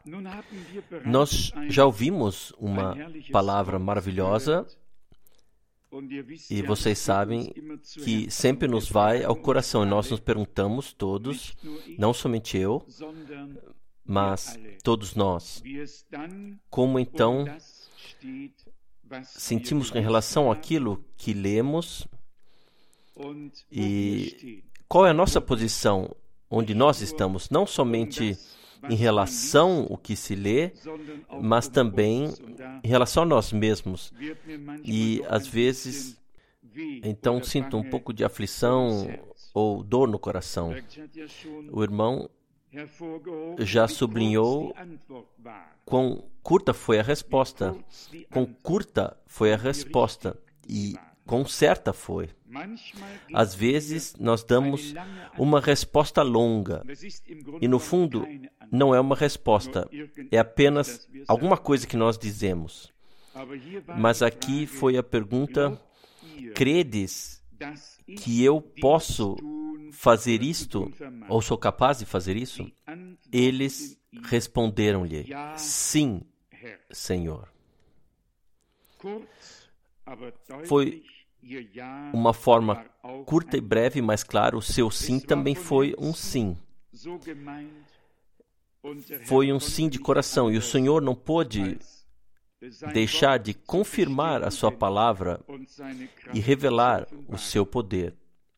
Nós já ouvimos uma palavra maravilhosa e vocês sabem que sempre nos vai ao coração. E nós nos perguntamos todos, não somente eu, mas todos nós, como então sentimos em relação àquilo que lemos e qual é a nossa posição, onde nós estamos, não somente em relação ao que se lê, mas também em relação a nós mesmos. E às vezes, então sinto um pouco de aflição ou dor no coração. O irmão já sublinhou quão curta foi a resposta. Quão curta foi a resposta e quão certa foi. Às vezes, nós damos uma resposta longa e, no fundo, não é uma resposta, é apenas alguma coisa que nós dizemos. Mas aqui foi a pergunta: credes que eu posso fazer isto, ou sou capaz de fazer isso? Eles responderam-lhe: sim, Senhor. Foi uma forma curta e breve, mas claro, o seu sim também foi um sim. Foi um sim de coração, e o Senhor não pôde deixar de confirmar a sua palavra e revelar o seu poder.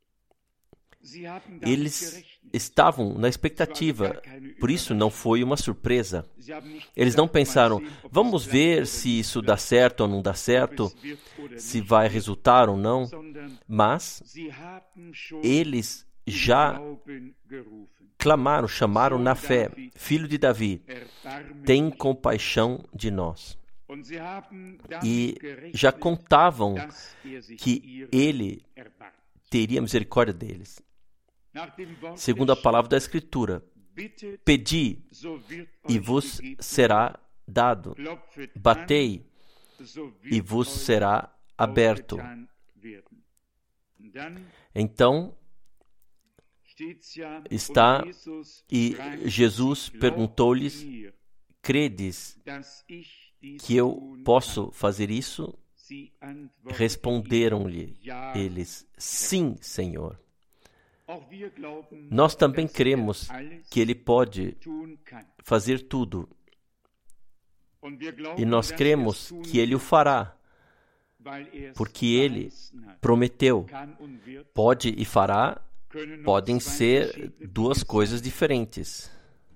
Eles estavam na expectativa, por isso não foi uma surpresa. Eles não pensaram, vamos ver se isso dá certo ou não dá certo, se vai resultar ou não, mas eles já clamaram, chamaram na fé: Filho de Davi, tem compaixão de nós. E já contavam que ele teria misericórdia deles. Segundo a palavra da Escritura, pedi e vos será dado, batei e vos será aberto. Então, está, e Jesus perguntou-lhes: credes que eu posso fazer isso? Responderam-lhe eles: sim, Senhor. Nós também cremos que Ele pode fazer tudo. E nós cremos que Ele o fará, porque Ele prometeu. Pode e fará podem ser duas coisas diferentes.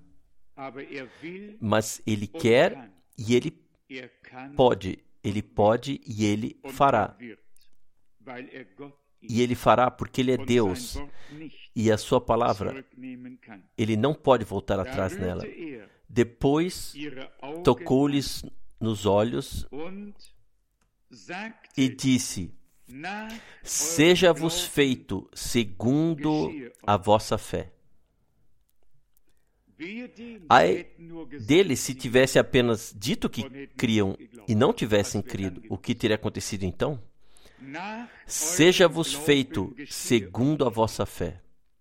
Mas Ele quer e Ele pode. Ele pode e Ele fará. E Ele fará porque Ele é Deus. E a sua palavra, Ele não pode voltar atrás nela. Depois, tocou-lhes nos olhos e disse: seja-vos feito segundo a vossa fé. Ai deles se tivesse apenas dito que criam e não tivessem crido, o que teria acontecido então? Seja-vos feito segundo a vossa fé.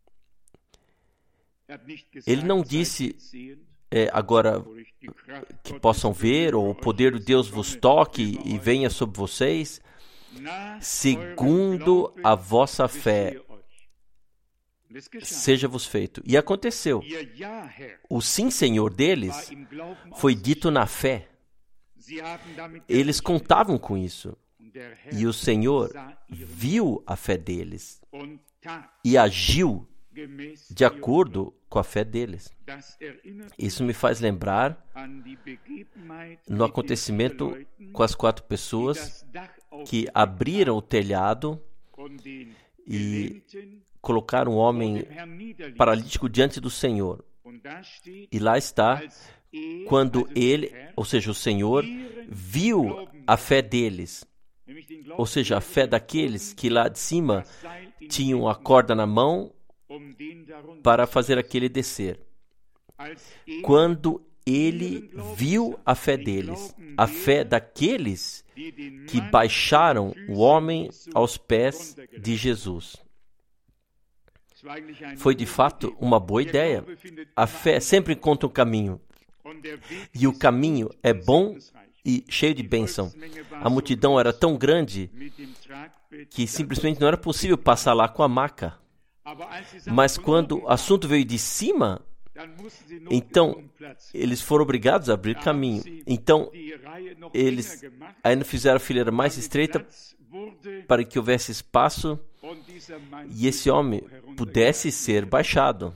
Ele não disse agora que possam ver, ou o poder de Deus vos toque e venha sobre vocês. Segundo a vossa fé, seja-vos feito. E aconteceu. O sim, Senhor deles foi dito na fé. Eles contavam com isso. E o Senhor viu a fé deles e agiu de acordo com a fé deles. Isso me faz lembrar no acontecimento com as 4 pessoas que abriram o telhado e colocaram um homem paralítico diante do Senhor. E lá está, quando ele, ou seja, o Senhor, viu a fé deles. Ou seja, a fé daqueles que lá de cima tinham a corda na mão para fazer aquele descer. Quando ele viu a fé deles, a fé daqueles que baixaram o homem aos pés de Jesus. Foi de fato uma boa ideia. A fé sempre encontra um caminho. E o caminho é bom e cheio de bênção. A multidão era tão grande que simplesmente não era possível passar lá com a maca. Mas quando o assunto veio de cima, então eles foram obrigados a abrir caminho. Então eles ainda fizeram a fileira mais estreita para que houvesse espaço e esse homem pudesse ser baixado.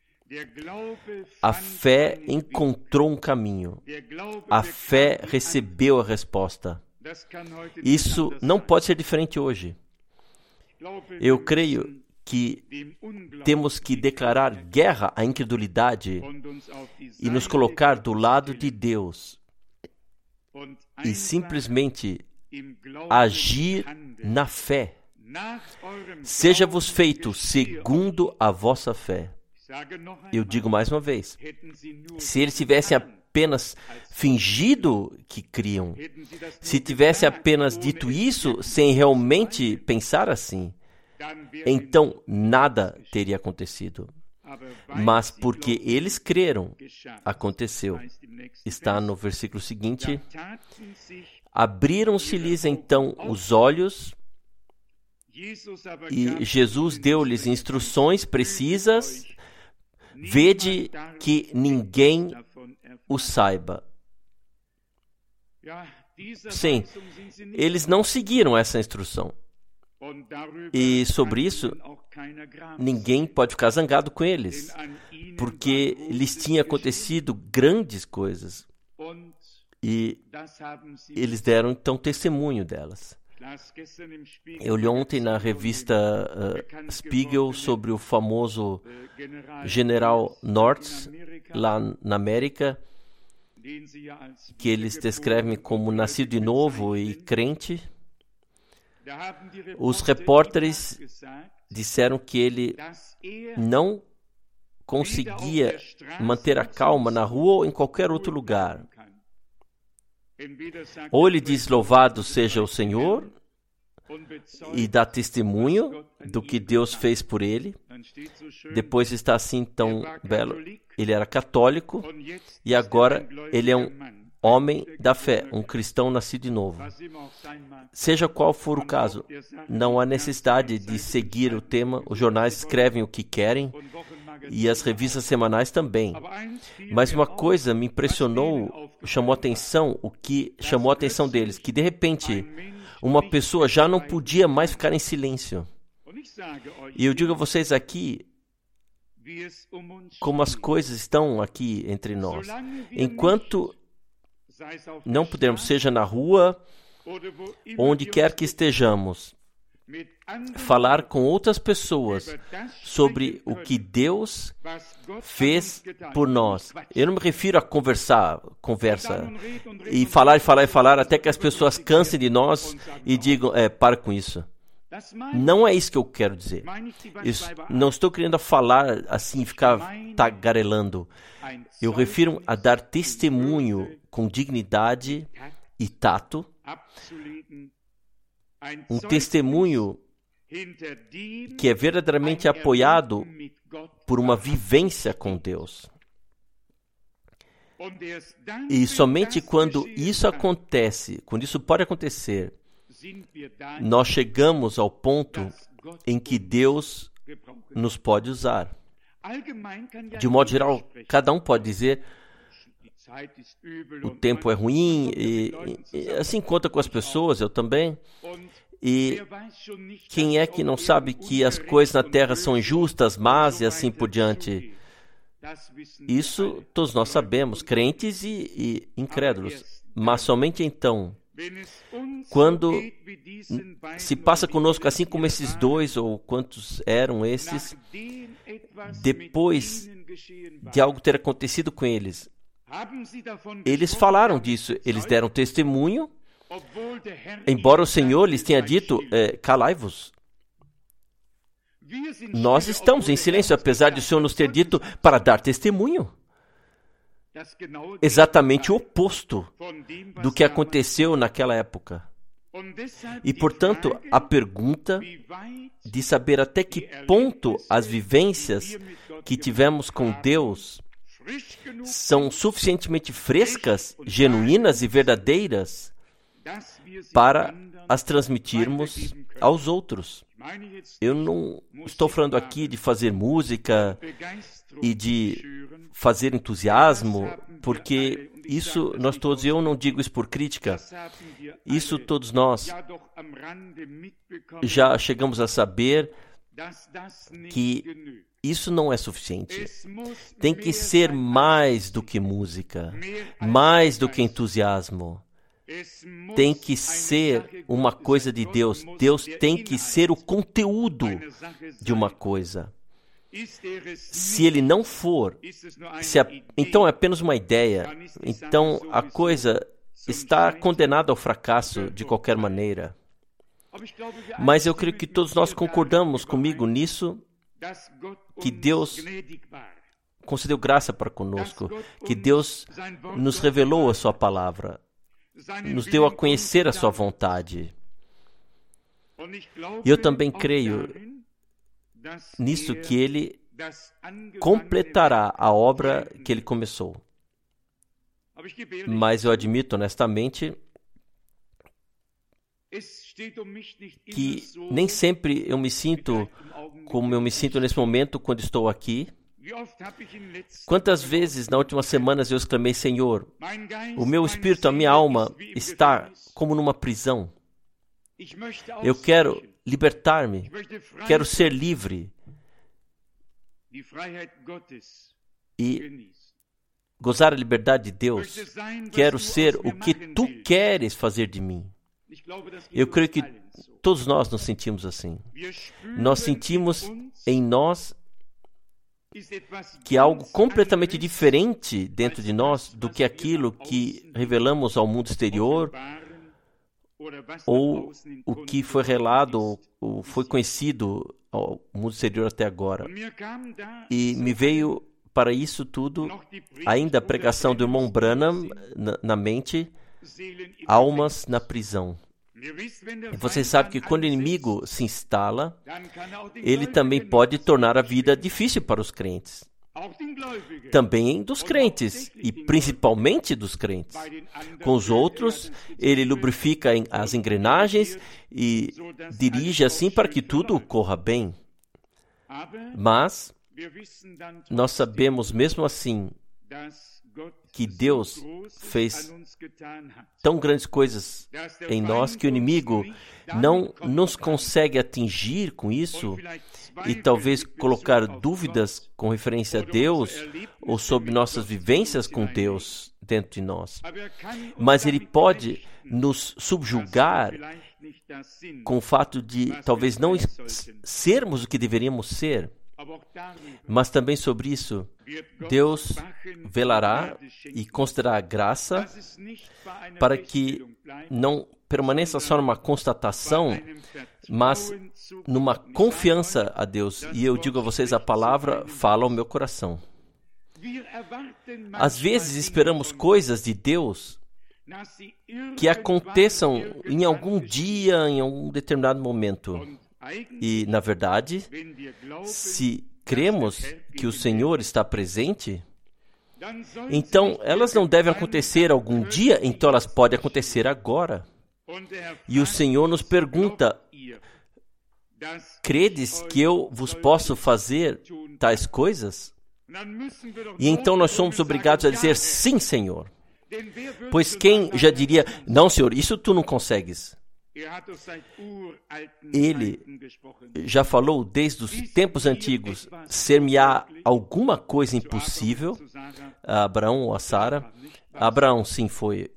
A fé encontrou um caminho. A fé recebeu a resposta. Isso não pode ser diferente hoje. Eu creio que temos que declarar guerra à incredulidade e nos colocar do lado de Deus e simplesmente agir na fé. Seja-vos feito segundo a vossa fé. Eu digo mais uma vez, se eles tivessem apenas fingido que criam, se tivessem apenas dito isso sem realmente pensar assim, então nada teria acontecido. Mas porque eles creram, aconteceu. Está no versículo seguinte: abriram-se-lhes então os olhos e Jesus deu-lhes instruções precisas. Vede que ninguém o saiba. Sim, eles não seguiram essa instrução. E sobre isso, ninguém pode ficar zangado com eles, porque lhes tinha acontecido grandes coisas. E eles deram então testemunho delas. Eu li ontem na revista Spiegel sobre o famoso general North, lá na América, que eles descrevem como nascido de novo e crente. Os repórteres disseram que ele não conseguia manter a calma na rua ou em qualquer outro lugar. Ou ele diz louvado seja o Senhor e dá testemunho do que Deus fez por ele. Depois está assim tão belo. Ele era católico e agora ele é um homem da fé, um cristão nascido de novo. Seja qual for o caso, não há necessidade de seguir o tema. Os jornais escrevem o que querem e as revistas semanais também. Mas uma coisa me impressionou, chamou a atenção, o que chamou a atenção deles, que de repente uma pessoa já não podia mais ficar em silêncio. E eu digo a vocês aqui como as coisas estão aqui entre nós. Enquanto não pudermos, seja na rua, onde quer que estejamos, falar com outras pessoas sobre o que Deus fez por nós. Eu não me refiro a conversa e falar até que as pessoas cansem de nós e digam, para com isso. Não é isso que eu quero dizer. Não estou querendo falar assim, ficar tagarelando. Eu refiro a dar testemunho com dignidade e tato, um testemunho que é verdadeiramente apoiado por uma vivência com Deus. E somente quando isso acontece, quando isso pode acontecer, nós chegamos ao ponto em que Deus nos pode usar. De modo geral, cada um pode dizer: o tempo é ruim, e assim conta com as pessoas, eu também. E quem é que não sabe que as coisas na terra são injustas, más e assim por diante? Isso todos nós sabemos, crentes e incrédulos. Mas somente então, quando se passa conosco assim como esses dois, ou quantos eram esses, depois de algo ter acontecido com eles, eles falaram disso, eles deram testemunho, embora o Senhor lhes tenha dito, calai-vos. Nós estamos em silêncio, apesar de o Senhor nos ter dito para dar testemunho. Exatamente o oposto do que aconteceu naquela época. E, portanto, a pergunta de saber até que ponto as vivências que tivemos com Deus são suficientemente frescas, genuínas e verdadeiras para as transmitirmos aos outros. Eu não estou falando aqui de fazer música e de fazer entusiasmo, porque isso nós todos, eu não digo isso por crítica, isso todos nós já chegamos a saber que isso não é suficiente. Tem que ser mais do que música, mais do que entusiasmo. Tem que ser uma coisa de Deus. Deus tem que ser o conteúdo de uma coisa. Se ele não for, então é apenas uma ideia. Então a coisa está condenada ao fracasso de qualquer maneira. Mas eu creio que todos nós concordamos comigo nisso, que Deus concedeu graça para conosco, que Deus nos revelou a sua palavra, nos deu a conhecer a sua vontade. E eu também creio nisso, que ele completará a obra que ele começou. Mas eu admito honestamente que nem sempre eu me sinto como eu me sinto nesse momento quando estou aqui. Quantas vezes nas últimas semanas eu exclamei: Senhor, o meu espírito, a minha alma está como numa prisão. Eu quero libertar-me, quero ser livre e gozar a liberdade de Deus. Quero ser o que tu queres fazer de mim. Eu creio que todos nós nos sentimos assim. Nós sentimos em nós que há algo completamente diferente dentro de nós do que aquilo que revelamos ao mundo exterior, ou o que foi relado ou foi conhecido ao mundo exterior até agora. E me veio para isso tudo ainda a pregação do irmão Branham na mente: almas na prisão. E você sabe que quando o inimigo se instala, ele também pode tornar a vida difícil para os crentes. Também dos crentes, e principalmente dos crentes. Com os outros, ele lubrifica as engrenagens e dirige assim para que tudo corra bem. Mas nós sabemos mesmo assim que Deus fez tão grandes coisas em nós que o inimigo não nos consegue atingir com isso e talvez colocar dúvidas com referência a Deus ou sobre nossas vivências com Deus dentro de nós. Mas ele pode nos subjugar com o fato de talvez não sermos o que deveríamos ser. Mas também sobre isso, Deus velará e concederá graça para que não permaneça só numa constatação, mas numa confiança a Deus. E eu digo a vocês, a palavra fala ao meu coração. Às vezes esperamos coisas de Deus que aconteçam em algum dia, em algum determinado momento. E, na verdade, se cremos que o Senhor está presente, então elas não devem acontecer algum dia, então elas podem acontecer agora. E o Senhor nos pergunta: credes que eu vos posso fazer tais coisas? E então nós somos obrigados a dizer: sim, Senhor. Pois quem já diria: não, Senhor, isso tu não consegues? Ele já falou desde os tempos antigos: ser-me-á alguma coisa impossível? A Abraão ou a Sara? Abraão, sim, foi.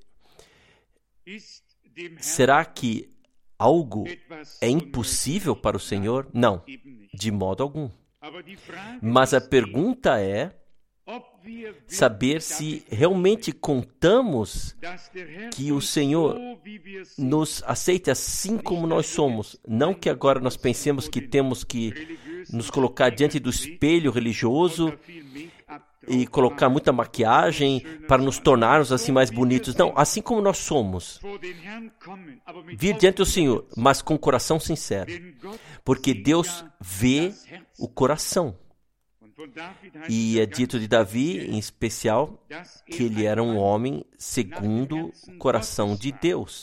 Será que algo é impossível para o Senhor? Não, de modo algum. Mas a pergunta é saber se realmente contamos que o Senhor nos aceite assim como nós somos. Não que agora nós pensemos que temos que nos colocar diante do espelho religioso e colocar muita maquiagem para nos tornarmos assim mais bonitos. Não, assim como nós somos. Vir diante do Senhor, mas com o coração sincero. Porque Deus vê o coração. E é dito de Davi, em especial, que ele era um homem segundo o coração de Deus.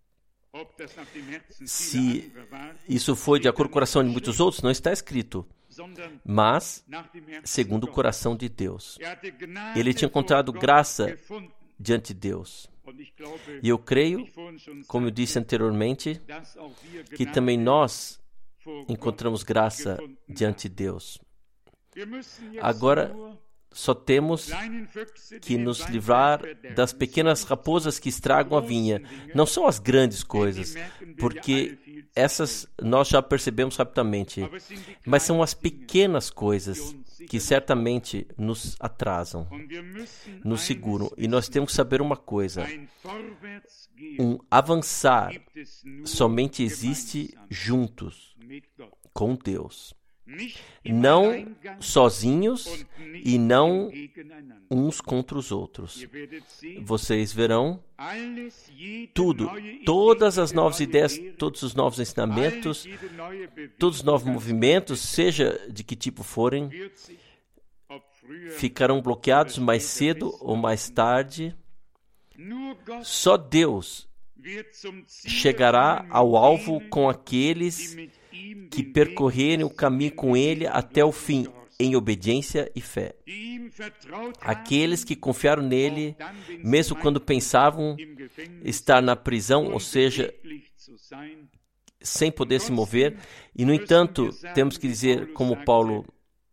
Se isso foi de acordo com o coração de muitos outros, não está escrito, mas segundo o coração de Deus. Ele tinha encontrado graça diante de Deus. E eu creio, como eu disse anteriormente, que também nós encontramos graça diante de Deus. Agora, só temos que nos livrar das pequenas raposas que estragam a vinha. Não são as grandes coisas, porque essas nós já percebemos rapidamente, mas são as pequenas coisas que certamente nos atrasam, nos seguram. E nós temos que saber uma coisa: um avançar somente existe juntos com Deus. Não sozinhos e não uns contra os outros. Vocês verão tudo, todas as novas ideias, todos os novos ensinamentos, todos os novos movimentos, seja de que tipo forem, ficarão bloqueados mais cedo ou mais tarde. Só Deus chegará ao alvo com aqueles que percorrerem o caminho com Ele até o fim, em obediência e fé. Aqueles que confiaram nele, mesmo quando pensavam estar na prisão, ou seja, sem poder se mover. E, no entanto, temos que dizer, como Paulo,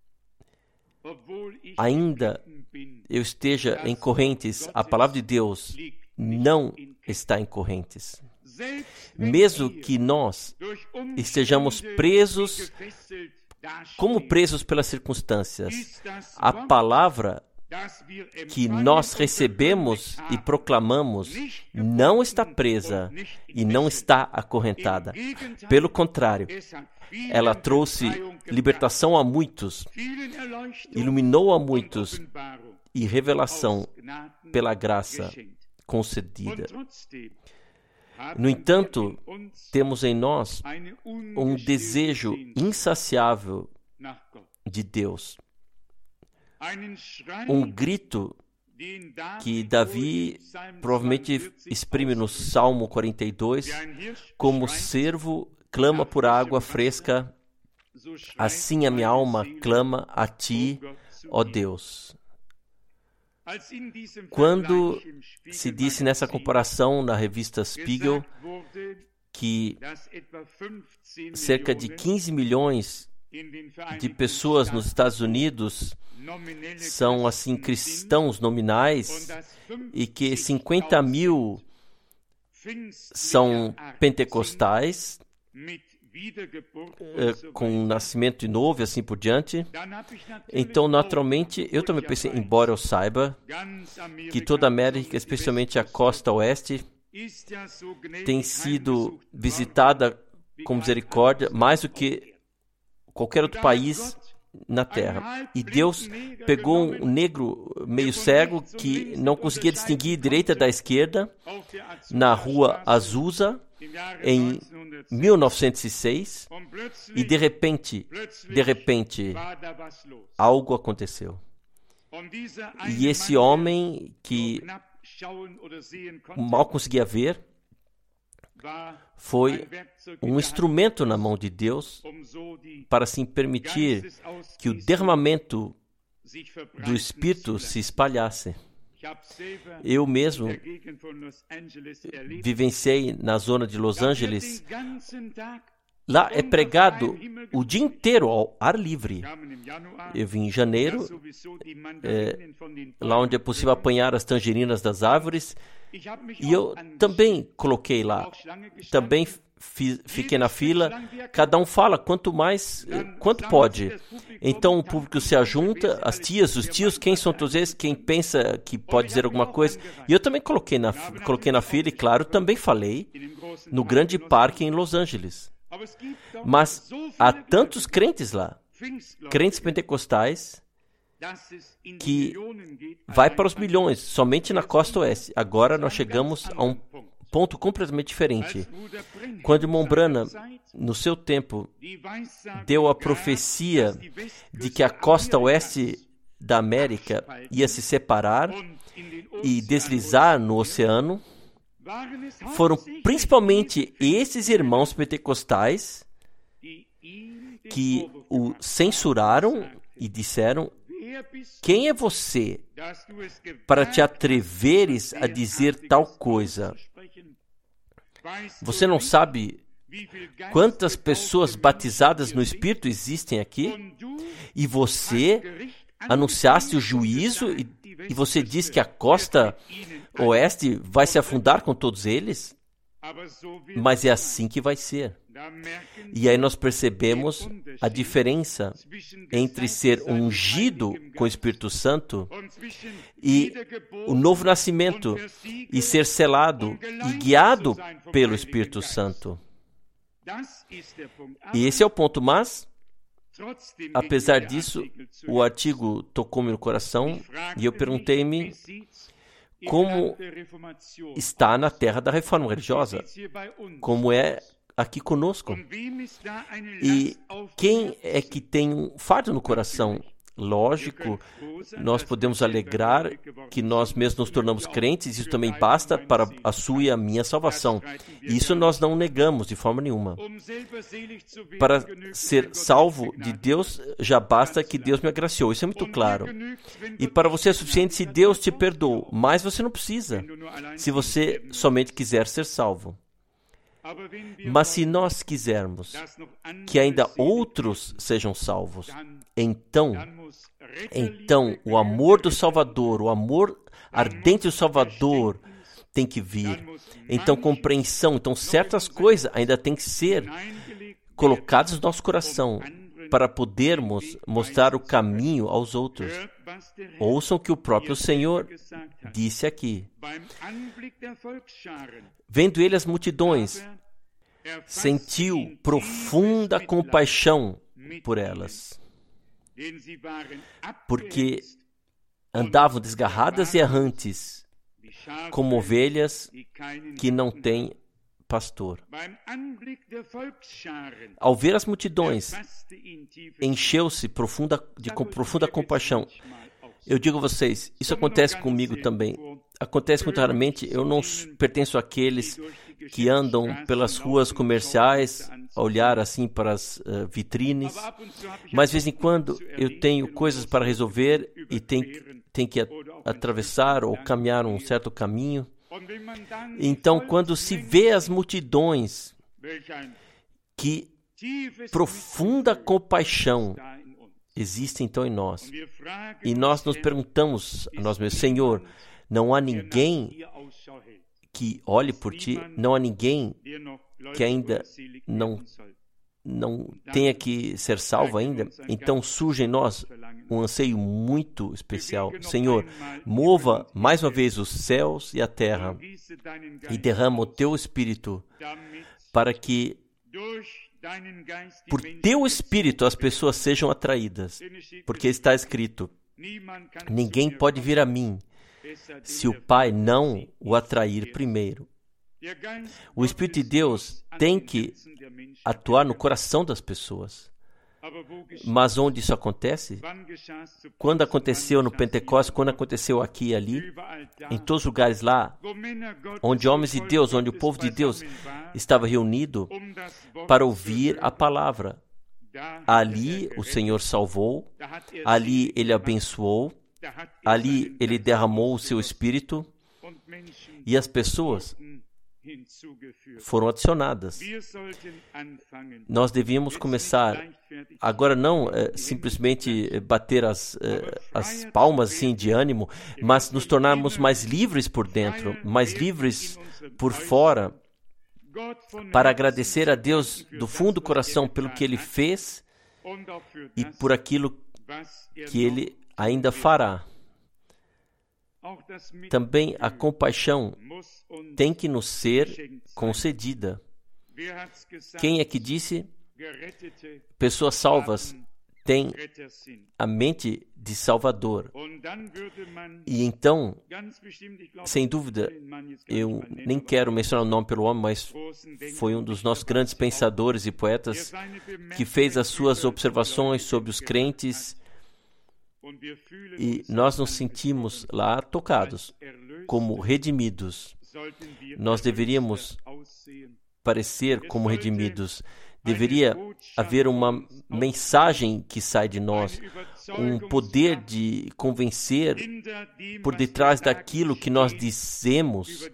ainda eu esteja em correntes, a palavra de Deus não está em correntes. Mesmo que nós estejamos presos, como presos pelas circunstâncias, a palavra que nós recebemos e proclamamos não está presa e não está acorrentada. Pelo contrário, ela trouxe libertação a muitos, iluminou a muitos e revelação pela graça concedida. No entanto, temos em nós um desejo insaciável de Deus. Um grito que Davi provavelmente exprime no Salmo 42, como servo clama por água fresca, assim a minha alma clama a ti, ó Deus. Quando se disse nessa comparação na revista Spiegel que cerca de 15 milhões de pessoas nos Estados Unidos são assim cristãos nominais e que 50 mil são pentecostais, com nascimento de novo e assim por diante. Então, naturalmente, eu também pensei, embora eu saiba que toda a América, especialmente a costa oeste, tem sido visitada com misericórdia mais do que qualquer outro país na Terra. E Deus pegou um negro meio cego que não conseguia distinguir direita da esquerda na rua Azusa em 1906 e de repente algo aconteceu. E esse homem que mal conseguia ver foi um instrumento na mão de Deus para assim permitir que o derramamento do Espírito se espalhasse. Eu mesmo vivenciei na zona de Los Angeles. Lá é pregado o dia inteiro ao ar livre. Eu vim em janeiro, lá onde é possível apanhar as tangerinas das árvores, e eu também coloquei lá. Também fiquei na fila. Cada um fala quanto pode. Então o público se ajunta, as tias, os tios, quem são todos eles, quem pensa que pode dizer alguma coisa. E eu também coloquei na fila e, claro, também falei no grande parque em Los Angeles. Mas há tantos crentes lá, crentes pentecostais, que vai para os milhões, somente na costa oeste. Agora nós chegamos a um ponto completamente diferente. Quando irmão Branham, no seu tempo, deu a profecia de que a costa oeste da América ia se separar e deslizar no oceano, foram principalmente esses irmãos pentecostais que o censuraram e disseram: quem é você para te atreveres a dizer tal coisa? Você não sabe quantas pessoas batizadas no Espírito existem aqui? E você anunciaste o juízo e você diz que a costa oeste vai se afundar com todos eles? Mas é assim que vai ser. E aí nós percebemos a diferença entre ser ungido com o Espírito Santo e o novo nascimento, e ser selado e guiado pelo Espírito Santo. E esse é o ponto, mas, apesar disso, o artigo tocou-me no coração e eu perguntei-me como está na terra da reforma religiosa, como é aqui conosco. E quem é que tem um fardo no coração? Lógico, nós podemos alegrar que nós mesmos nos tornamos crentes, isso também basta para a sua e a minha salvação. Isso nós não negamos de forma nenhuma. Para ser salvo de Deus, já basta que Deus me agraciou, isso é muito claro. E para você é suficiente se Deus te perdoou, mas você não precisa, se você somente quiser ser salvo. Mas se nós quisermos que ainda outros sejam salvos, então o amor do Salvador, o amor ardente do Salvador tem que vir. Então compreensão, então certas coisas ainda têm que ser colocadas no nosso coração para podermos mostrar o caminho aos outros. Ouçam o que o próprio Senhor disse aqui. Vendo ele as multidões, sentiu profunda compaixão por elas, porque andavam desgarradas e errantes, como ovelhas que não têm pastor. Ao ver as multidões, encheu-se de profunda compaixão. Eu digo a vocês, isso acontece comigo também. Acontece muito raramente. Eu não pertenço àqueles que andam pelas ruas comerciais a olhar assim para as vitrines, mas de vez em quando eu tenho coisas para resolver e tenho que atravessar ou caminhar um certo caminho. Então, quando se vê as multidões, que profunda compaixão existe então em nós. E nós nos perguntamos a nós mesmos: Senhor, não há ninguém que olhe por ti, não há ninguém que ainda não tenha que ser salvo ainda. Então surge em nós um anseio muito especial. Senhor, mova mais uma vez os céus e a terra e derrama o teu Espírito para que por teu Espírito as pessoas sejam atraídas, porque está escrito: ninguém pode vir a mim se o Pai não o atrair primeiro. O Espírito de Deus tem que atuar no coração das pessoas. Mas onde isso acontece? Quando aconteceu no Pentecostes, quando aconteceu aqui e ali, em todos os lugares lá, onde homens de Deus, onde o povo de Deus estava reunido para ouvir a palavra. Ali o Senhor salvou, ali Ele abençoou, ali Ele derramou o seu Espírito e as pessoas foram adicionadas. Nós devíamos começar, agora não simplesmente bater as palmas assim, de ânimo, mas nos tornarmos mais livres por dentro, mais livres por fora, para agradecer a Deus do fundo do coração pelo que Ele fez e por aquilo que Ele ainda fará. Também a compaixão tem que nos ser concedida. Quem é que disse? Pessoas salvas têm a mente de Salvador. E então, sem dúvida, eu nem quero mencionar o nome pelo homem, mas foi um dos nossos grandes pensadores e poetas que fez as suas observações sobre os crentes, e nós nos sentimos lá tocados, como redimidos. Nós deveríamos parecer como redimidos. Deveria haver uma mensagem que sai de nós, um poder de convencer por detrás daquilo que nós dizemos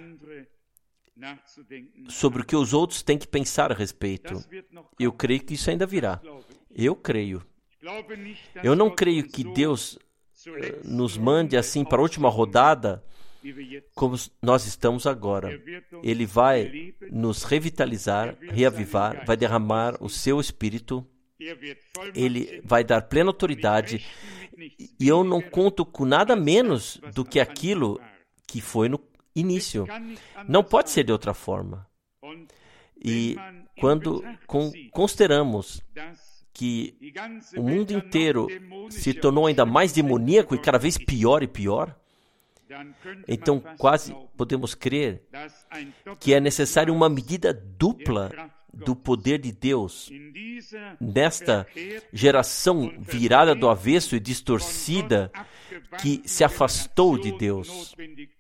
sobre o que os outros têm que pensar a respeito. Eu creio que isso ainda virá. Eu creio. Eu não creio que Deus nos mande assim para a última rodada, como nós estamos agora. Ele vai nos revitalizar, reavivar, vai derramar o seu Espírito, Ele vai dar plena autoridade, e eu não conto com nada menos do que aquilo que foi no início. Não pode ser de outra forma. E quando consideramos que o mundo inteiro se tornou ainda mais demoníaco e cada vez pior e pior, então quase podemos crer que é necessário uma medida dupla do poder de Deus nesta geração virada do avesso e distorcida que se afastou de Deus.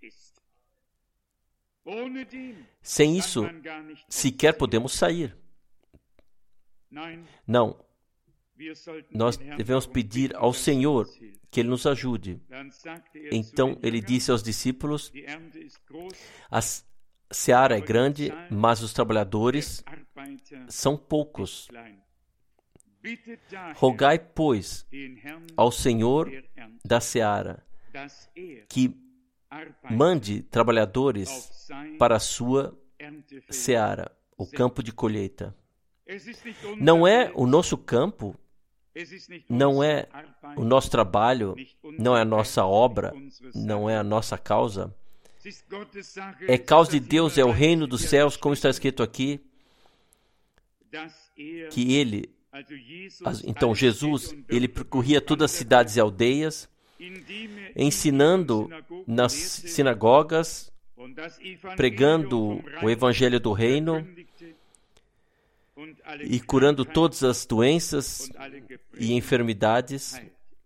Sem isso, sequer podemos sair. Não. Nós devemos pedir ao Senhor que Ele nos ajude. Então Ele disse aos discípulos: a seara é grande, mas os trabalhadores são poucos. Rogai, pois, ao Senhor da seara que mande trabalhadores para a sua seara, o campo de colheita. Não é o nosso campo, não é o nosso trabalho, não é a nossa obra, não é a nossa causa. É causa de Deus, é o reino dos céus, como está escrito aqui, que então Jesus, ele percorria todas as cidades e aldeias, ensinando nas sinagogas, pregando o evangelho do reino e curando todas as doenças e enfermidades.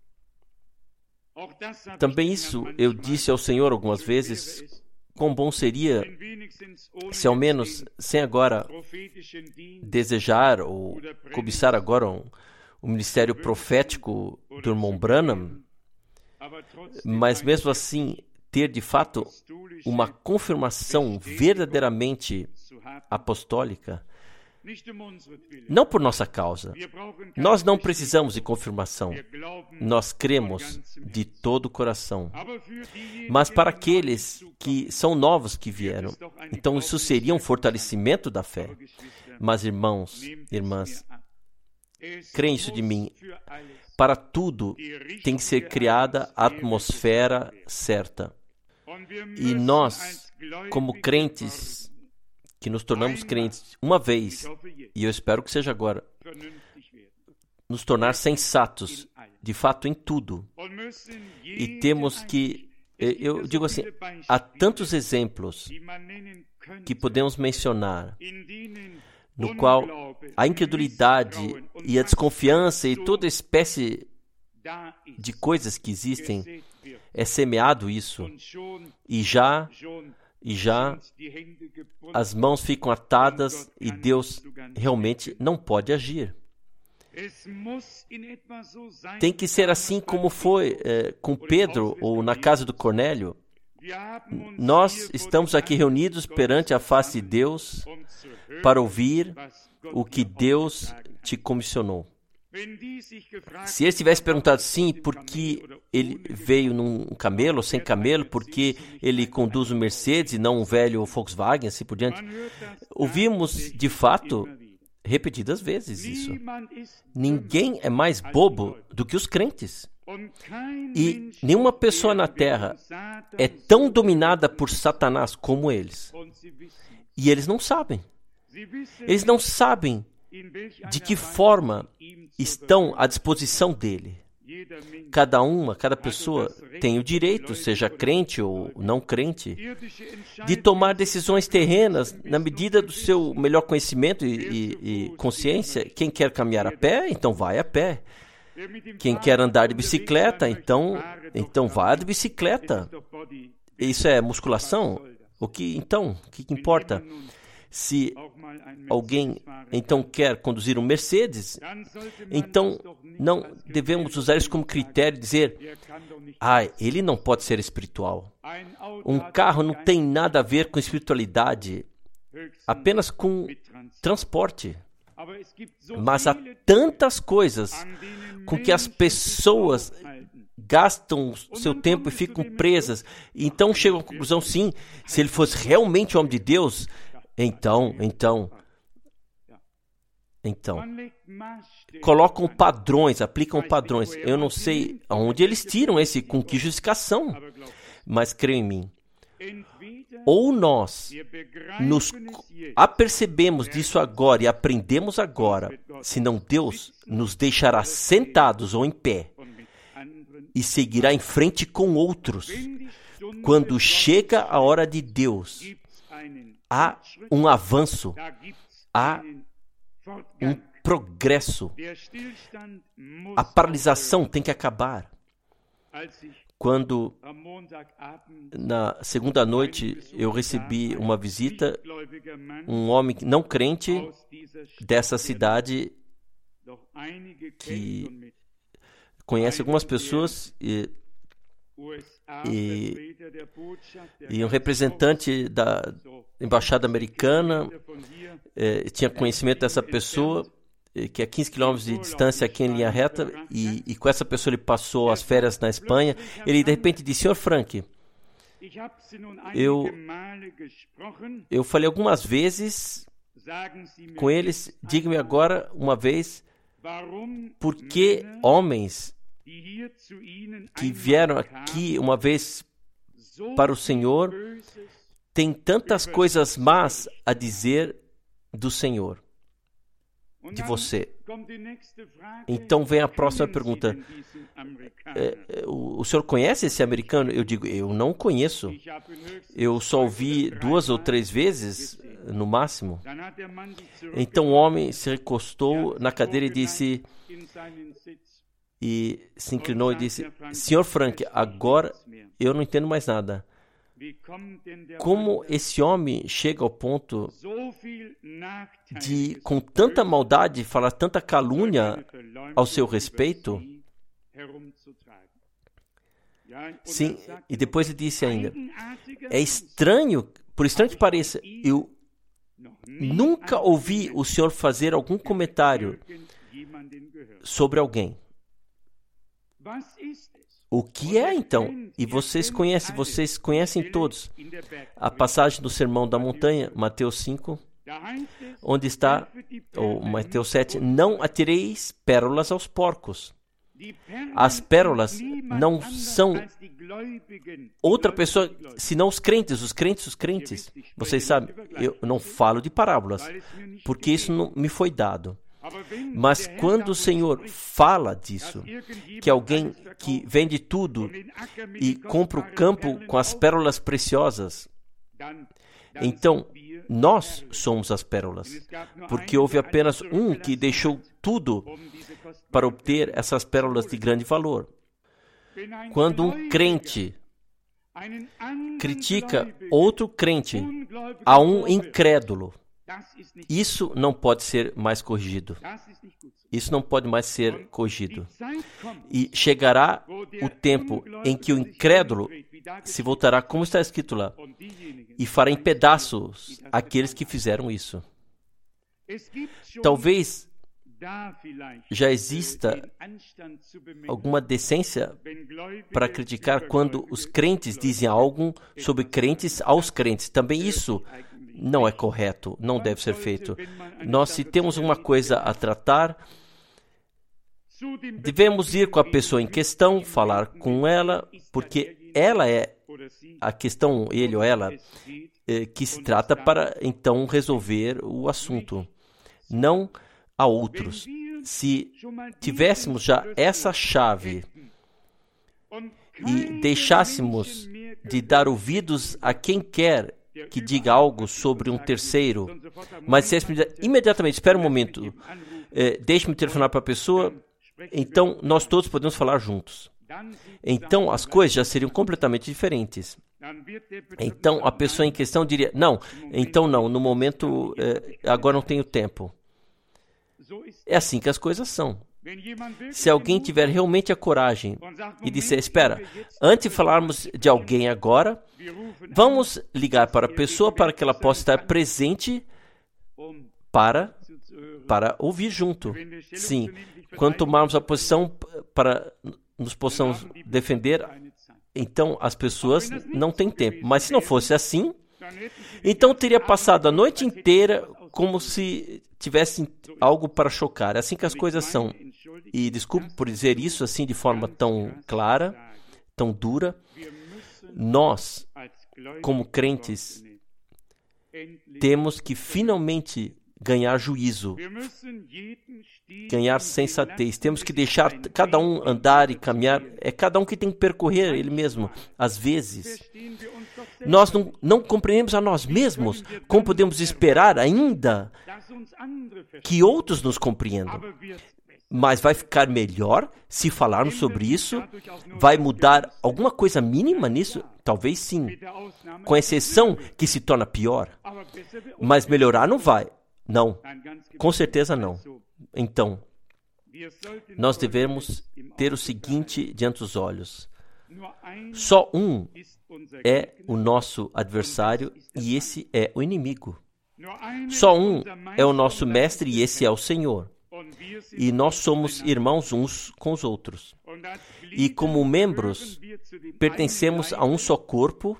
Também isso eu disse ao Senhor algumas vezes, quão bom seria se ao menos, sem agora desejar ou cobiçar agora um ministério profético do irmão Branham, mas mesmo assim ter de fato uma confirmação verdadeiramente apostólica, não por nossa causa. Nós não precisamos de confirmação. Nós cremos de todo o coração. Mas para aqueles que são novos que vieram, então isso seria um fortalecimento da fé. Mas irmãos, irmãs, creem isso de mim. Para tudo tem que ser criada a atmosfera certa. E nós, como crentes, que nos tornamos crentes uma vez, e eu espero que seja agora, nos tornar sensatos, de fato, em tudo. E temos que, eu digo assim, há tantos exemplos que podemos mencionar, no qual a incredulidade e a desconfiança e toda espécie de coisas que existem, é semeado isso, e já as mãos ficam atadas e Deus realmente não pode agir. Tem que ser assim como foi com Pedro ou na casa do Cornélio. Nós estamos aqui reunidos perante a face de Deus para ouvir o que Deus te comissionou. Se ele tivesse perguntado sim, por que ele veio num camelo ou sem camelo, por que ele conduz um Mercedes e não um velho Volkswagen, assim por diante, ouvimos de fato repetidas vezes isso. Ninguém é mais bobo do que os crentes. E nenhuma pessoa na terra é tão dominada por Satanás como eles. E eles não sabem. Eles não sabem de que forma estão à disposição dele. Cada pessoa tem o direito, seja crente ou não crente, de tomar decisões terrenas na medida do seu melhor conhecimento e consciência. Quem quer caminhar a pé, então vai a pé. Quem quer andar de bicicleta, então vá de bicicleta. Isso é musculação? O que importa? Se alguém então quer conduzir um Mercedes, então não devemos usar isso como critério e dizer, ele não pode ser espiritual. Um carro não tem nada a ver com espiritualidade, apenas com transporte. Mas há tantas coisas com que as pessoas gastam seu tempo e ficam presas. Então chegam à conclusão, sim, se ele fosse realmente homem de Deus, então, colocam padrões, aplicam padrões. Eu não sei aonde eles tiram esse, com que justificação, mas creio em mim. Ou nós nos apercebemos disso agora e aprendemos agora, senão Deus nos deixará sentados ou em pé e seguirá em frente com outros. Quando chega a hora de Deus, há um avanço, há um progresso. A paralisação tem que acabar. Quando, na segunda noite, eu recebi uma visita, um homem não crente dessa cidade, que conhece algumas pessoas, e um representante da embaixada americana tinha conhecimento dessa pessoa, que é 15 quilômetros de distância aqui em linha reta, e com essa pessoa ele passou as férias na Espanha. Ele de repente disse, Sr. Frank, eu falei algumas vezes com eles, diga-me agora uma vez, por que homens que vieram aqui uma vez para o Senhor têm tantas coisas más a dizer do Senhor, de você? Então vem a próxima pergunta. O senhor conhece esse americano? Eu digo, eu não conheço. Eu só ouvi 2 ou 3 vezes, no máximo. Então o homem se recostou na cadeira e se inclinou e disse, Sr. Frank, agora eu não entendo mais nada. Como esse homem chega ao ponto de, com tanta maldade, falar tanta calúnia ao seu respeito? Sim, e depois ele disse ainda, é estranho, por estranho que pareça, eu nunca ouvi o senhor fazer algum comentário sobre alguém. O que é, então? E vocês conhecem todos a passagem do Sermão da Montanha, Mateus 5, onde está, ou Mateus 7, não atireis pérolas aos porcos. As pérolas não são outra pessoa, senão os crentes. Vocês sabem, eu não falo de parábolas, porque isso não me foi dado. Mas quando o Senhor fala disso, que alguém que vende tudo e compra o campo com as pérolas preciosas, então nós somos as pérolas, porque houve apenas um que deixou tudo para obter essas pérolas de grande valor. Quando um crente critica outro crente, a um incrédulo, isso não pode ser mais corrigido. Isso não pode mais ser corrigido. E chegará o tempo em que o incrédulo se voltará, como está escrito lá, e fará em pedaços aqueles que fizeram isso. Talvez já exista alguma decência para criticar quando os crentes dizem algo sobre crentes aos crentes. Também isso não é correto, não deve ser feito. Nós, se temos uma coisa a tratar, devemos ir com a pessoa em questão, falar com ela, porque ela é a questão, ele ou ela, que se trata para então resolver o assunto. Não a outros. Se tivéssemos já essa chave e deixássemos de dar ouvidos a quem quer que diga algo sobre um terceiro, mas disséssemos imediatamente, espera um momento, deixe-me telefonar para a pessoa, então nós todos podemos falar juntos. Então as coisas já seriam completamente diferentes. Então a pessoa em questão diria, não, no momento, agora não tenho tempo. É assim que as coisas são. Se alguém tiver realmente a coragem e disser, espera, antes de falarmos de alguém agora, vamos ligar para a pessoa para que ela possa estar presente para ouvir junto. Sim, quando tomarmos a posição para nos possamos defender, então as pessoas não têm tempo. Mas se não fosse assim, então teria passado a noite inteira como se tivessem algo para chocar. É assim que as coisas são. E desculpe por dizer isso assim de forma tão clara, tão dura. Nós, como crentes, temos que finalmente ganhar juízo, ganhar sensatez. Temos que deixar cada um andar e caminhar. É cada um que tem que percorrer ele mesmo. Às vezes, nós não compreendemos a nós mesmos. Como podemos esperar ainda que outros nos compreendam? Mas vai ficar melhor se falarmos sobre isso? Vai mudar alguma coisa mínima nisso? Talvez sim. Com exceção que se torna pior. Mas melhorar não vai. Não. Com certeza não. Então, nós devemos ter o seguinte diante dos olhos. Só um é o nosso adversário e esse é o inimigo. Só um é o nosso mestre e esse é o Senhor. E nós somos irmãos uns com os outros. E como membros, pertencemos a um só corpo,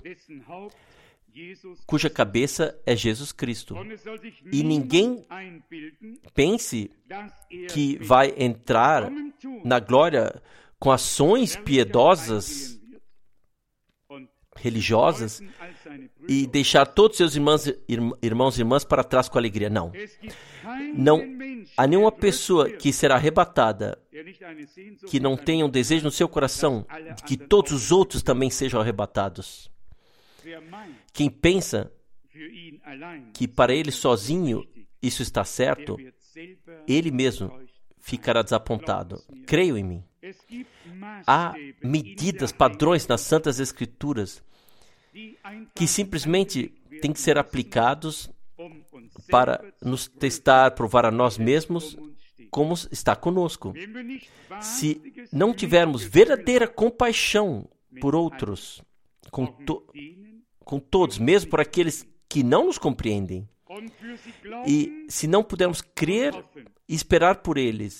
cuja cabeça é Jesus Cristo. E ninguém pense que vai entrar na glória com ações piedosas, religiosas, e deixar todos seus irmãos e irmãs para trás com alegria. Não. Não há nenhuma pessoa que será arrebatada que não tenha um desejo no seu coração de que todos os outros também sejam arrebatados. Quem pensa que para ele sozinho isso está certo, ele mesmo ficará desapontado. Creio em mim. Há medidas, padrões nas Santas Escrituras que simplesmente têm que ser aplicados para nos testar, provar a nós mesmos como está conosco. Se não tivermos verdadeira compaixão por outros, com todos, mesmo por aqueles que não nos compreendem, e se não pudermos crer e esperar por eles,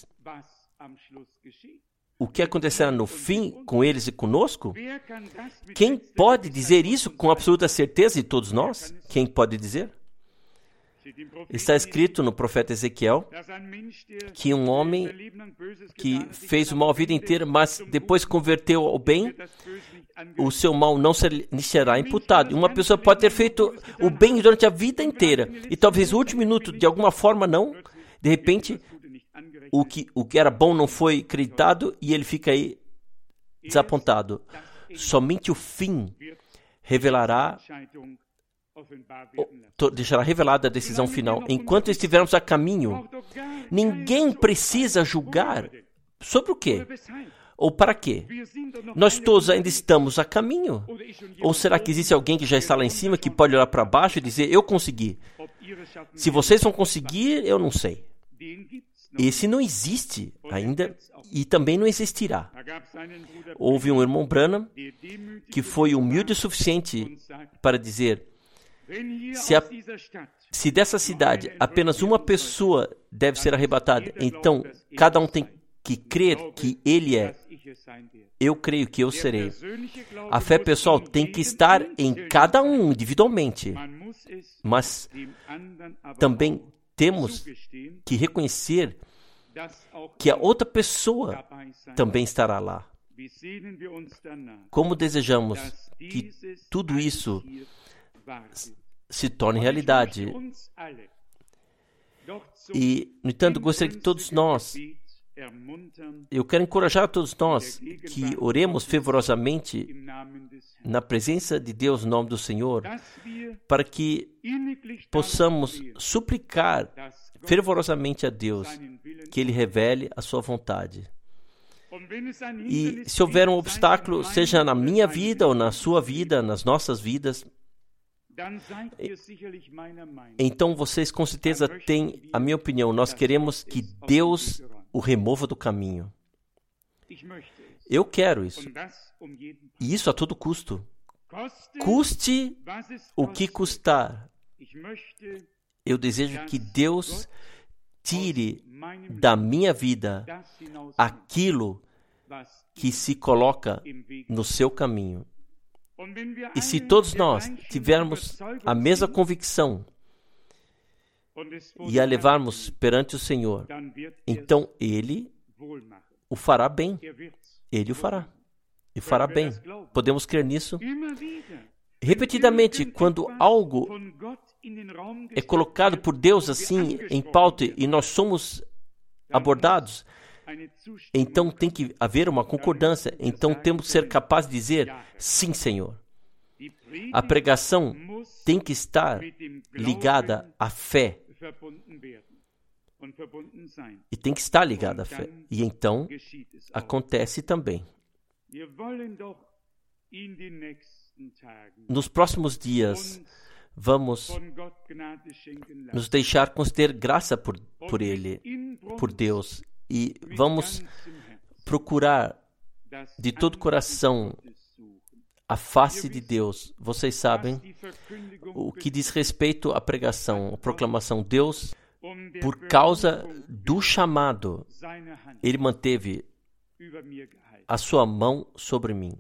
o que acontecerá no fim com eles e conosco? Quem pode dizer isso com absoluta certeza de todos nós? Quem pode dizer? Está escrito no profeta Ezequiel que um homem que fez o mal a vida inteira, mas depois converteu ao bem, o seu mal não lhe será imputado. Uma pessoa pode ter feito o bem durante a vida inteira e talvez no último minuto, de alguma forma, não. De repente, o que era bom não foi acreditado e ele fica aí desapontado. Somente o fim revelará, deixará revelada a decisão final. Enquanto estivermos a caminho, ninguém precisa julgar sobre o quê? Ou para quê? Nós todos ainda estamos a caminho. Ou será que existe alguém que já está lá em cima que pode olhar para baixo e dizer, eu consegui? Se vocês vão conseguir, eu não sei. Esse não existe ainda e também não existirá. Houve um irmão Branham que foi humilde o suficiente para dizer, se dessa cidade apenas uma pessoa deve ser arrebatada, então cada um tem que crer que ele é. Eu creio que eu serei. A fé pessoal tem que estar em cada um individualmente, mas também temos que reconhecer que a outra pessoa também estará lá. Como desejamos que tudo isso se torne realidade. E, no entanto, gostaria que todos nós, eu quero encorajar a todos nós que oremos fervorosamente na presença de Deus, no nome do Senhor, para que possamos suplicar fervorosamente a Deus que Ele revele a sua vontade. E se houver um obstáculo, seja na minha vida ou na sua vida, nas nossas vidas, então vocês com certeza têm a minha opinião. Nós queremos que Deus o remova do caminho. Eu quero isso. E isso a todo custo. Custe o que custar. Eu desejo que Deus tire da minha vida aquilo que se coloca no seu caminho. E se todos nós tivermos a mesma convicção e a levarmos perante o Senhor, então Ele o fará bem. Ele o fará. E fará bem. Podemos crer nisso? Repetidamente, quando algo é colocado por Deus assim em pauta e nós somos abordados, então tem que haver uma concordância. Então temos que ser capazes de dizer, sim, Senhor. A pregação tem que estar ligada à fé. E tem que estar ligada à fé. E então acontece também. Nos próximos dias, vamos nos deixar conceder graça por Ele, por Deus. E vamos procurar de todo o coração a face de Deus. Vocês sabem o que diz respeito à pregação, à proclamação. Deus, por causa do chamado, Ele manteve a sua mão sobre mim.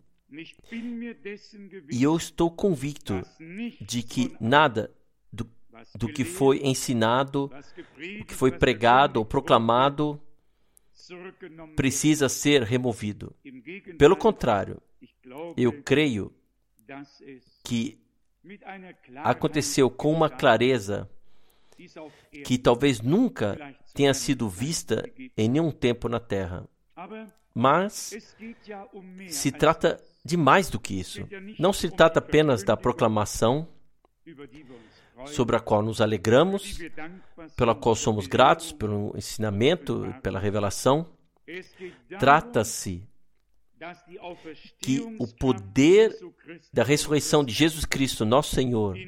E eu estou convicto de que nada do que foi ensinado, o que foi pregado ou proclamado, precisa ser removido. Pelo contrário, eu creio que aconteceu com uma clareza que talvez nunca tenha sido vista em nenhum tempo na Terra. Mas se trata de mais do que isso. Não se trata apenas da proclamação sobre a qual nos alegramos, pela qual somos gratos, pelo ensinamento, pela revelação. Trata-se que o poder da ressurreição de Jesus Cristo, nosso Senhor,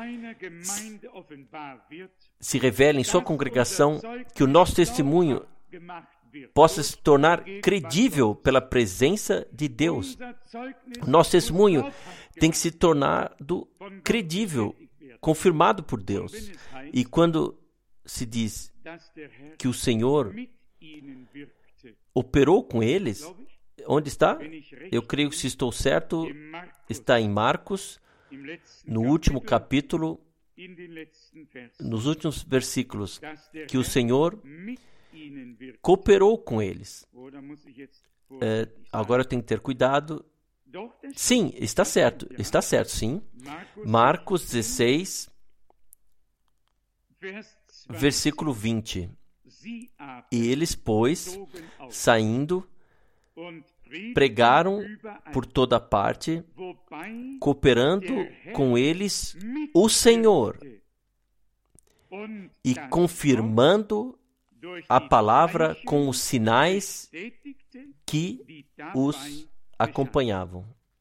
se revele em sua congregação, que o nosso testemunho possa se tornar credível pela presença de Deus. O nosso testemunho tem que se tornar credível, confirmado por Deus. E quando se diz que o Senhor operou com eles, onde está? Eu creio que, se estou certo, está em Marcos, no último capítulo, nos últimos versículos, que o Senhor cooperou com eles. Agora eu tenho que ter cuidado. Sim, está certo, sim. Marcos 16, versículo 20. E eles, pois, saindo, pregaram por toda parte, cooperando com eles o Senhor e confirmando a palavra com os sinais que os acompanhavam.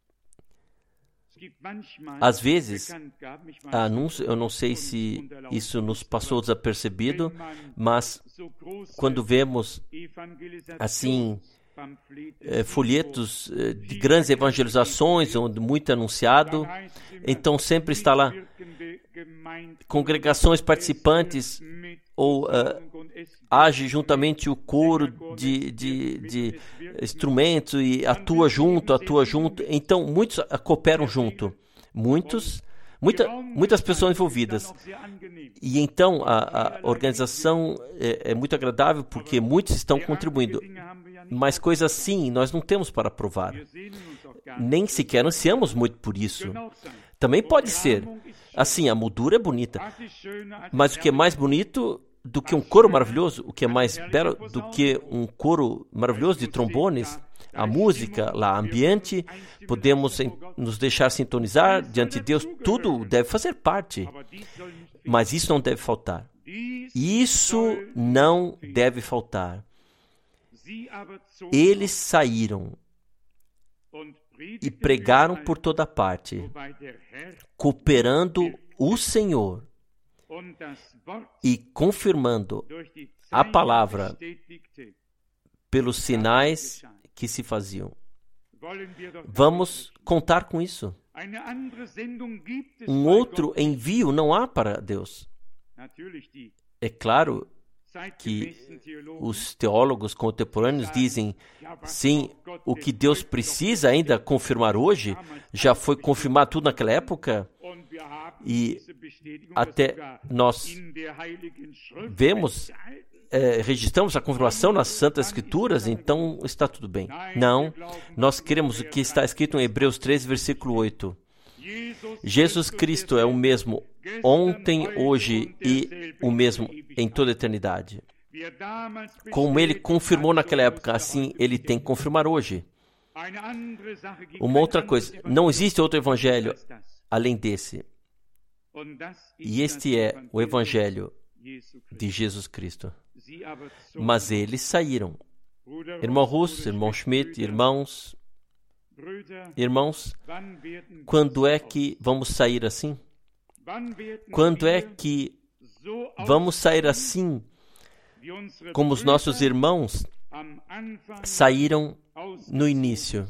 Às vezes, eu não sei se isso nos passou desapercebido, mas quando vemos assim folhetos de grandes evangelizações, onde muito é anunciado, então sempre está lá congregações participantes, ou age juntamente o coro de instrumentos e atua junto. Então, muitos cooperam junto. Muitas pessoas envolvidas. E então, a organização é muito agradável porque muitos estão contribuindo. Mas coisas assim nós não temos para provar. Nem sequer ansiamos muito por isso. Também pode ser. Assim, a moldura é bonita. Mas o que é mais bonito do que um coro maravilhoso, o que é mais belo do que um coro maravilhoso de trombones, a música, lá, ambiente, podemos nos deixar sintonizar diante de Deus, tudo deve fazer parte, mas isso não deve faltar. Isso não deve faltar. Eles saíram e pregaram por toda parte, cooperando o Senhor e confirmando a palavra pelos sinais que se faziam. Vamos contar com isso. Um outro envio não há para Deus. É claro que os teólogos contemporâneos dizem, sim, o que Deus precisa ainda confirmar hoje, já foi confirmado tudo naquela época, e até nós vemos, registramos a confirmação nas Santas Escrituras, então está tudo bem. Não, nós queremos o que está escrito em Hebreus 13, versículo 8. Jesus Cristo é o mesmo ontem, hoje e o mesmo em toda a eternidade. Como Ele confirmou naquela época, assim Ele tem que confirmar hoje. Uma outra coisa, não existe outro evangelho além desse. E este é o evangelho de Jesus Cristo. Mas eles saíram. Irmão Russo, irmão Schmidt, irmãos, quando é que vamos sair assim? Quando é que vamos sair assim, como os nossos irmãos saíram no início?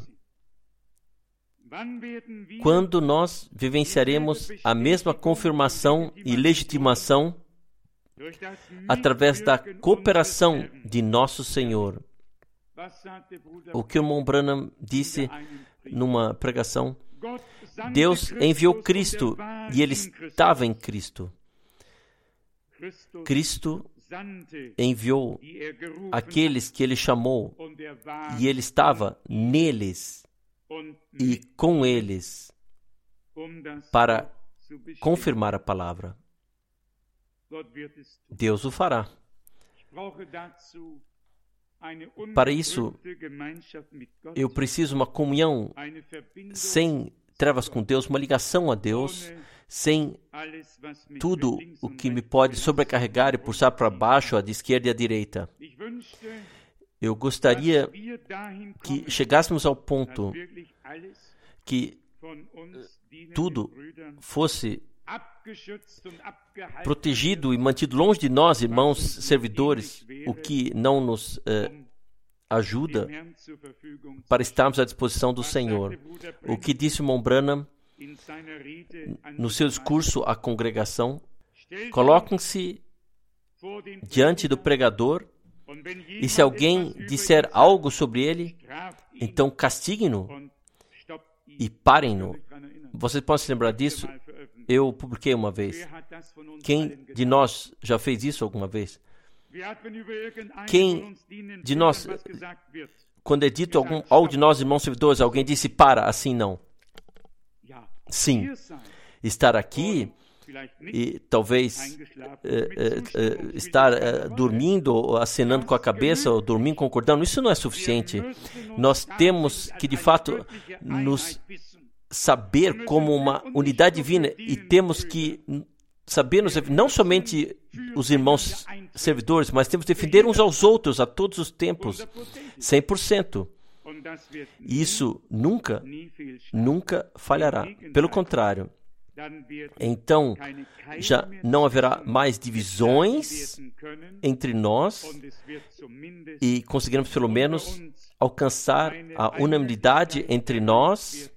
Quando nós vivenciaremos a mesma confirmação e legitimação através da cooperação de nosso Senhor? O que o irmão Branham disse numa pregação, Deus enviou Cristo e Ele estava em Cristo. Cristo enviou aqueles que Ele chamou e Ele estava neles e com eles para confirmar a palavra. Deus o fará. Para isso, eu preciso de uma comunhão sem trevas com Deus, uma ligação a Deus, sem tudo o que me pode sobrecarregar e puxar para baixo, a de esquerda e a direita. Eu gostaria que chegássemos ao ponto que tudo fosse protegido e mantido longe de nós, irmãos servidores, o que não nos ajuda para estarmos à disposição do Senhor. O que disse o irmão Branham no seu discurso à congregação: coloquem-se diante do pregador e se alguém disser algo sobre ele, então castiguem-no e parem-no. Vocês podem se lembrar disso? Eu publiquei uma vez. Quem de nós já fez isso alguma vez? Quem de nós, quando é dito algo de nós, irmãos servidores, alguém disse para, assim não? Sim. Estar aqui e talvez estar dormindo, ou acenando com a cabeça, ou dormindo, concordando, isso não é suficiente. Nós temos que, de fato, nos saber como uma unidade divina e temos que saber, não somente os irmãos servidores, mas temos que defender uns aos outros a todos os tempos, 100%. Isso nunca falhará. Pelo contrário, então já não haverá mais divisões entre nós e conseguiremos pelo menos alcançar a unanimidade entre nós.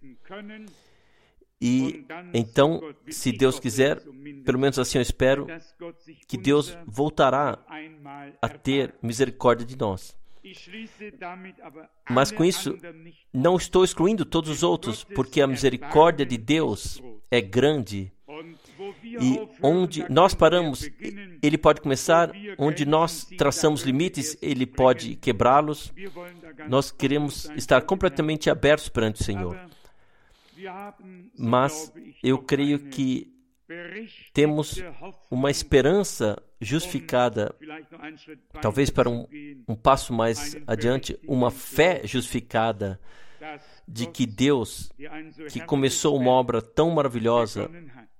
E então, se Deus quiser, pelo menos assim eu espero, que Deus voltará a ter misericórdia de nós. Mas com isso, não estou excluindo todos os outros, porque a misericórdia de Deus é grande. E onde nós paramos, Ele pode começar. Onde nós traçamos limites, Ele pode quebrá-los. Nós queremos estar completamente abertos perante o Senhor. Mas eu creio que temos uma esperança justificada, talvez para um passo mais adiante, uma fé justificada de que Deus, que começou uma obra tão maravilhosa,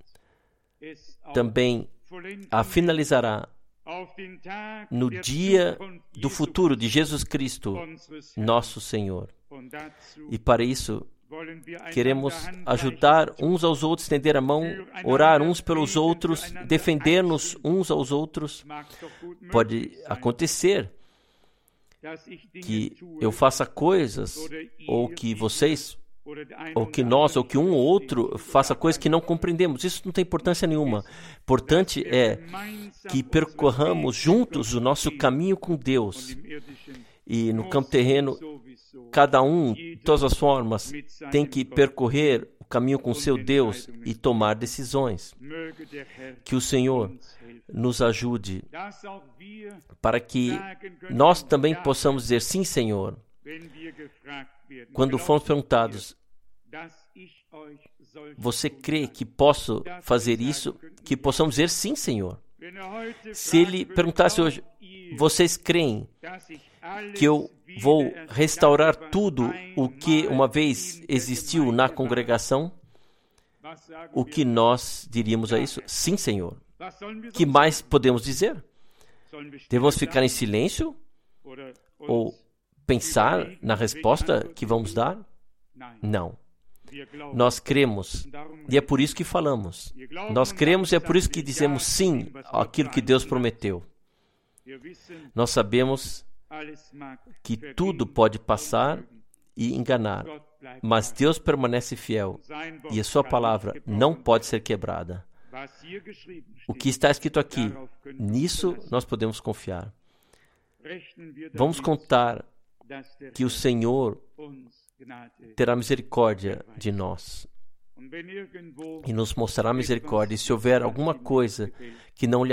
também a finalizará no dia do futuro de Jesus Cristo, nosso Senhor. E para isso, queremos ajudar uns aos outros, estender a mão, orar uns pelos outros, defender-nos uns aos outros. Pode acontecer que eu faça coisas, ou que vocês, ou que nós, ou que um ou outro faça coisas que não compreendemos. Isso não tem importância nenhuma. Importante é que percorramos juntos o nosso caminho com Deus. E no campo terreno, cada um, de todas as formas, tem que percorrer o caminho com seu Deus e tomar decisões. Que o Senhor nos ajude para que nós também possamos dizer sim, Senhor. Quando fomos perguntados, você crê que posso fazer isso? Que possamos dizer sim, Senhor. Se ele perguntasse hoje, vocês creem que eu vou restaurar tudo o que uma vez existiu na congregação? O que nós diríamos a isso? Sim, Senhor. Que mais podemos dizer? Devemos ficar em silêncio? Ou pensar na resposta que vamos dar? Não. Nós cremos, e é por isso que falamos. Nós cremos e é por isso que dizemos sim àquilo que Deus prometeu. Nós sabemos que tudo pode passar e enganar, mas Deus permanece fiel e a sua palavra não pode ser quebrada. O que está escrito aqui, nisso nós podemos confiar. Vamos contar que o Senhor terá misericórdia de nós e nos mostrará misericórdia. E se houver alguma coisa que não lhe